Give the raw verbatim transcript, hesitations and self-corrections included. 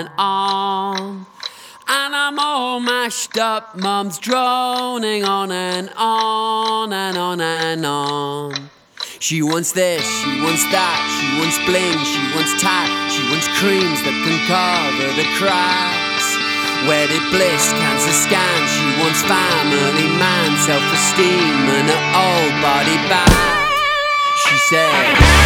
and on. And I'm all mashed up, mum's droning on and on and on and on. She wants this, she wants that, she wants bling, she wants tat, she wants creams that can cover the cracks. Wedded bliss, cancer scan, she wants family man, self-esteem and her old body back. She said